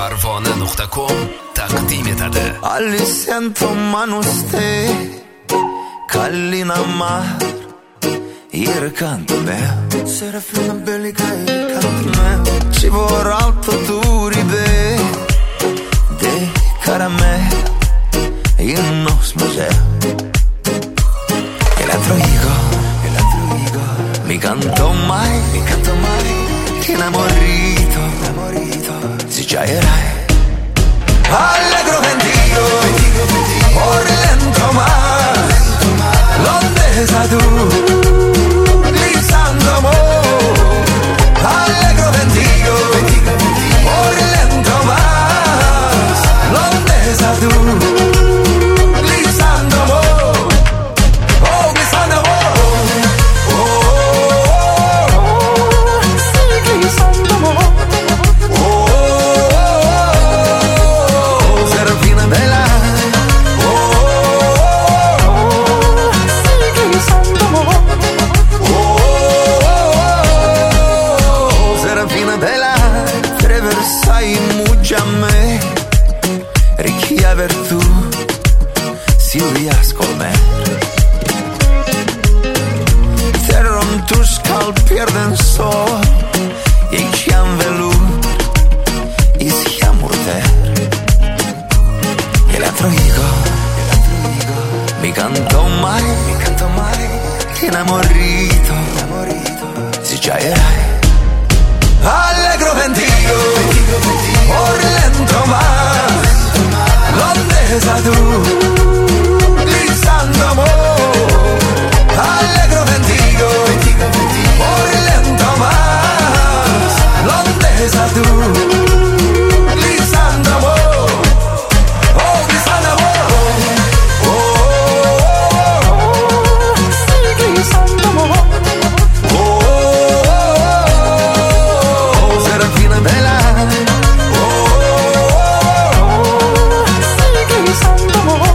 Parvona.com taqdim etadi. Alisento manuste Kallinamar Canto me Serafina bellica canto me Ci vorrà alto duribe De caramel In nos museo Eletro Igo Mi canto mai Enamorito Si già erai Allegro ventigo Por lento mar Londesa tu Lisando amor Allegro ventigo Por lento mar Londesa tu Lisando amor Oh, lisando amor Sigue lisando amor Serafina bella sigue lisando amor Serafina bella Traversai mugiame Richia vertu Silvia Scolmer Terron tu skal pierden so E chiam velut Ischiam urter Eletro Igo Mi canto mai Enamorito Si già erai Allegro ventigo Por lento mar Londesa tu Lisando amor Allegro ventigo Por lento mar Londesa tu Lisando amor Oh, lisando amor Sigue lisando amor Serafina bella sigue lisando amor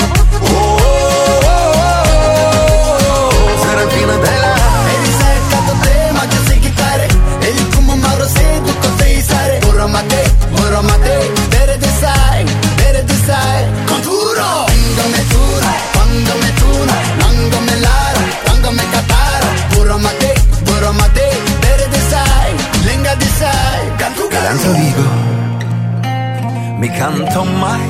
Serafina bella Ele sai canto te ma che sei chitarre Ele come Mauro sei tu cos'hai sare Moro mate Bere de sai Conturo Quando me tuna Quando me lara Quando me catara Moro mate Bere de sai Lenga de sai Galanzo Vigo Mi canto mai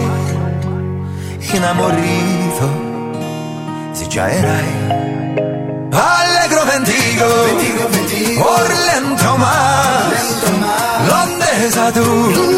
Enamorito Si già erai Allegro ventigo Por lento mar Londesa tu